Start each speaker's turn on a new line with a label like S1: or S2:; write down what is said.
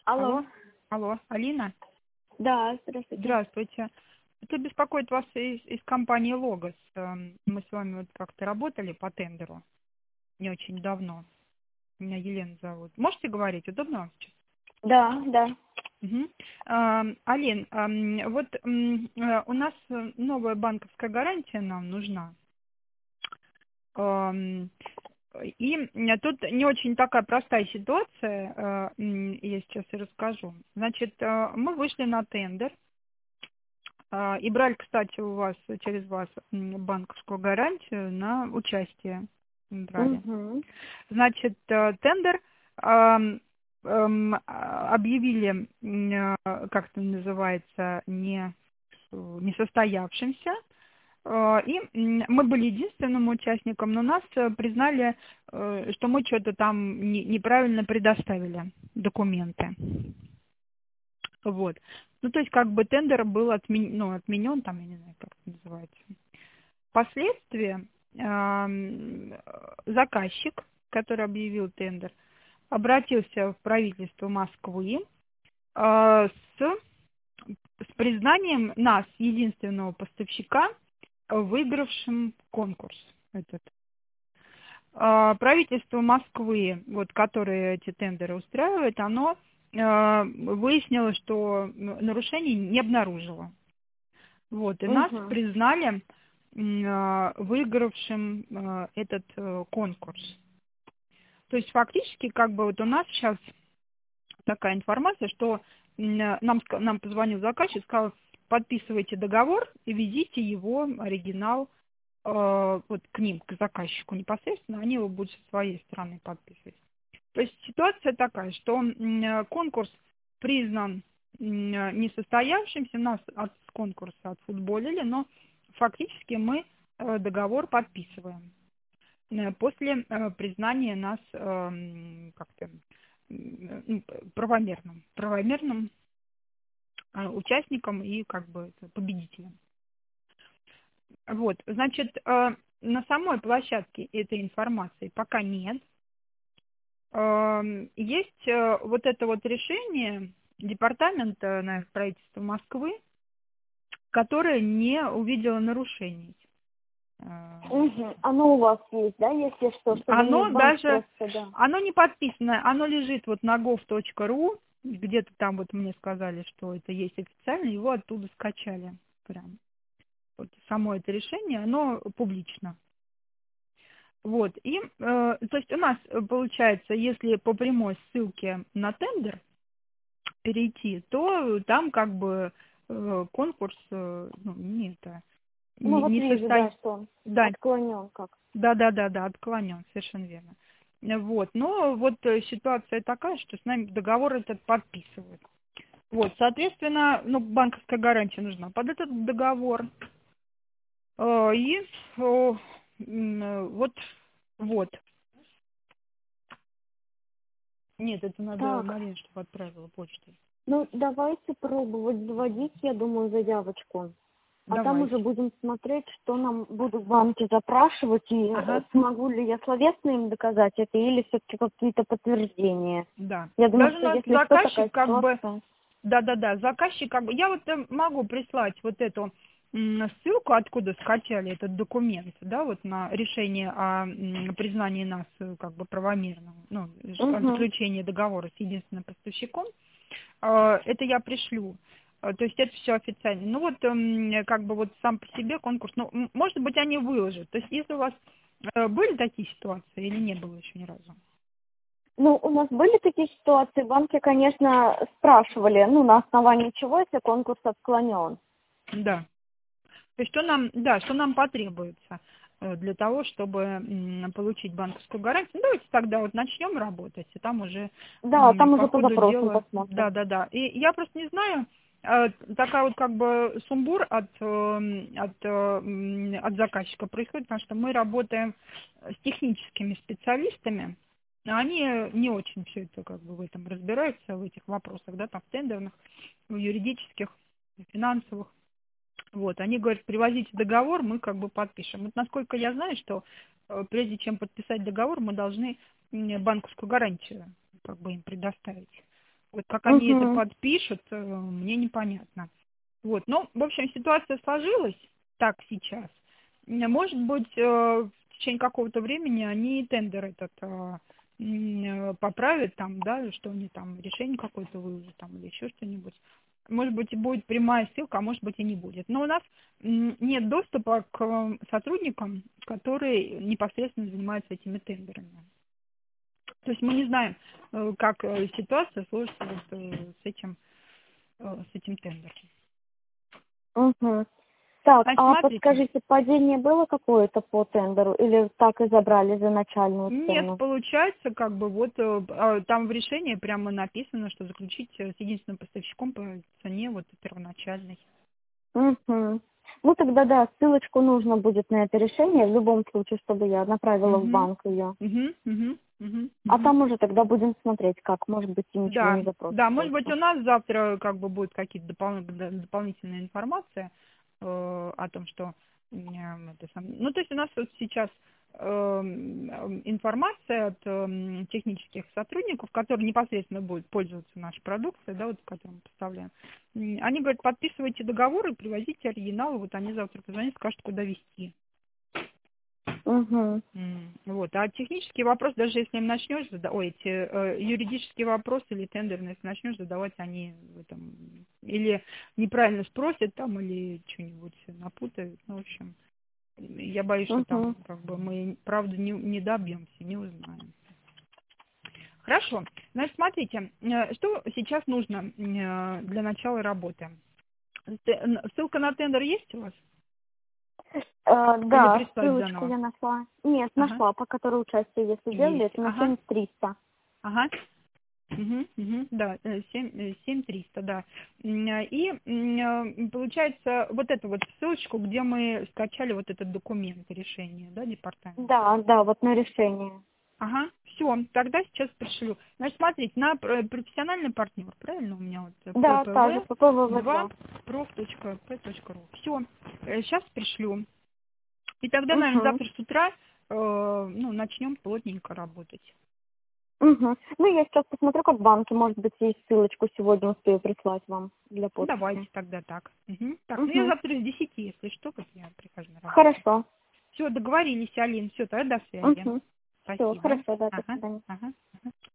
S1: Алло.
S2: Алло, алло, Алина?
S1: Да, здравствуйте.
S2: Здравствуйте. Это беспокоит вас из компании «Логос». Мы с вами вот как-то работали по тендеру не очень давно. Меня Елена зовут. Можете говорить? Удобно вам сейчас?
S1: Да, да.
S2: Угу. Алин, вот у нас новая банковская гарантия нам нужна. И тут не очень такая простая ситуация, я сейчас и расскажу. Значит, мы вышли на тендер и брали, кстати, у вас, через вас банковскую гарантию на участие. Брали.
S1: Угу.
S2: Значит, тендер объявили, как это называется, несостоявшимся. И мы были единственным участником, но нас признали, что мы что-то там неправильно предоставили документы. Вот. Ну, то есть, как бы тендер был отменен, там, я не знаю, как это называется. Впоследствии заказчик, который объявил тендер, обратился в правительство Москвы с признанием нас, единственного поставщика, выигравшим конкурс этот. Правительство Москвы, вот, которое эти тендеры устраивает, оно выяснило, что нарушений не обнаружило. Вот, и нас
S1: Угу.
S2: признали выигравшим этот конкурс. То есть фактически, как бы вот у нас сейчас такая информация, что нам позвонил заказчик, сказал: подписывайте договор и везите его оригинал вот к ним, к заказчику непосредственно, они его будут со своей стороны подписывать. То есть ситуация такая, что конкурс признан несостоявшимся, нас от конкурса отфутболили, но фактически мы договор подписываем после признания нас как-то правомерным участником и как бы победителем. Вот, значит, на самой площадке этой информации пока нет. Есть вот это вот решение департамента, наверное, правительства Москвы, которое не увидело нарушений.
S1: Угу. Оно у вас есть, да, если что, чтобы
S2: Оно
S1: не банк
S2: даже,
S1: просто, да.
S2: оно не подписано, оно лежит вот на gov.ru, где-то там вот мне сказали, что это есть официально, его оттуда скачали прям. Вот само это решение, оно публично. Вот, и, то есть у нас получается, если по прямой ссылке на тендер перейти, то там как бы конкурс, ну, не это,
S1: Ну вот
S2: не
S1: вижу, да,
S2: состоит.
S1: что он
S2: Да,
S1: отклонен как.
S2: да, отклонен, совершенно верно. Вот, но вот ситуация такая, что с нами договор этот подписывают. Вот, соответственно, ну, банковская гарантия нужна под этот договор. И вот. Нет, это надо
S1: Так,
S2: Марина, чтобы отправила почтой.
S1: ну давайте пробовать заводить, я думаю, заявочку. А там уже
S2: Давайте.
S1: будем смотреть, что нам будут банки запрашивать, и
S2: Ага,
S1: смогу ли я словесно им доказать это, или все-таки какие-то подтверждения.
S2: да.
S1: Я думаю,
S2: Даже
S1: что
S2: у нас
S1: если что, такая
S2: заказчик как бы,
S1: ситуация.
S2: заказчик как бы, я вот могу прислать вот эту ссылку, откуда скачали этот документ, да, вот на решение о признании нас как бы правомерным, ну, о
S1: Угу.
S2: заключении договора с единственным поставщиком. Это я пришлю. То есть это все официально. Ну вот, как бы вот сам по себе конкурс, ну, может быть, они выложат. То есть если у вас были такие ситуации или не было еще ни разу?
S1: Ну, у нас были такие ситуации, банки, конечно, спрашивали, ну, на основании чего, если конкурс отклонен.
S2: Да. То есть что нам потребуется для того, чтобы получить банковскую гарантию? Ну, давайте тогда вот начнем работать, и там уже
S1: Да, там
S2: по
S1: уже по
S2: ходу
S1: запросам
S2: дела.
S1: посмотрим.
S2: Да. И я просто не знаю, такая вот как бы сумбур от заказчика происходит, потому что мы работаем с техническими специалистами, а они не очень все это как бы в этом разбираются, в этих вопросах, да, там в тендерных, в юридических, финансовых. Вот, они говорят, привозите договор, мы как бы подпишем. Вот насколько я знаю, что прежде чем подписать договор, мы должны банковскую гарантию как бы им предоставить. Вот как они это
S1: Угу.
S2: подпишут, мне непонятно. Вот, ну, в общем, ситуация сложилась так сейчас. Может быть, в течение какого-то времени они тендер этот поправят там, да, что они там решение какое-то выложат там или еще что-нибудь. Может быть, и будет прямая ссылка, а может быть и не будет. Но у нас нет доступа к сотрудникам, которые непосредственно занимаются этими тендерами. То есть мы не знаем, как ситуация сложится вот, с этим тендером.
S1: Угу. Так,
S2: Значит,
S1: а
S2: смотрите.
S1: подскажите, падение было какое-то по тендеру или так и забрали за начальную
S2: Нет,
S1: цену?
S2: получается, как бы вот там в решении прямо написано, что заключить с единственным поставщиком по цене вот первоначальной.
S1: Угу. Ну тогда да, ссылочку нужно будет на это решение, в любом случае, чтобы я направила в
S2: Угу.
S1: банк ее.
S2: Угу, угу, угу,
S1: А
S2: угу.
S1: там уже тогда будем смотреть, как, может быть, и ничего
S2: Да,
S1: не запросит
S2: да, может быть,
S1: больше.
S2: у нас завтра как бы будет какие-то дополнительная информация о том, что ну, то есть у нас вот сейчас информация от технических сотрудников, которые непосредственно будут пользоваться нашей продукцией, да, вот, которую мы поставляем. Они говорят, подписывайте договоры, привозите оригиналы, вот они завтра позвонят, скажут, куда везти.
S1: Угу.
S2: Вот. А технический вопрос, даже если им начнешь задавать, эти юридические вопросы или тендерные, если начнешь задавать, они в этом или неправильно спросят там, или что-нибудь напутают. Ну, в общем, я боюсь, что там
S1: Угу.
S2: как бы мы правда не добьемся, не узнаем. Хорошо. Значит, смотрите, что сейчас нужно для начала работы. Ссылка на тендер есть у вас? Или
S1: Да,
S2: прислать
S1: ссылочку
S2: заново?
S1: я нашла. Нет,
S2: Ага.
S1: нашла, по которой участие, если делали,
S2: Есть.
S1: это на
S2: Ага.
S1: 7300.
S2: Ага. Да, 7300, да. И получается вот эту вот ссылочку, где мы скачали вот этот документ решения, да, департамента.
S1: Да, да, вот на решение.
S2: Ага, все, тогда сейчас пришлю. Значит, смотрите, на профессиональный партнер, правильно у меня вот
S1: Да, та же,
S2: ppv
S1: по ПВВ2.
S2: 2prof.p.ru. Все, сейчас пришлю. И тогда, наверное,
S1: Угу.
S2: завтра с утра ну, начнем плотненько работать.
S1: Угу. Ну, я сейчас посмотрю, как в банке, может быть, есть ссылочку сегодня успею прислать вам для
S2: Давайте
S1: подписи.
S2: тогда так. Так, ну я
S1: Угу.
S2: завтра с 10, если что, как я прихожу на работу.
S1: Хорошо.
S2: Все, договорились, Алин. Все, тогда до связи.
S1: Угу. Все,
S2: Спасибо.
S1: хорошо, да, до
S2: Ага,
S1: свидания.
S2: ага, ага.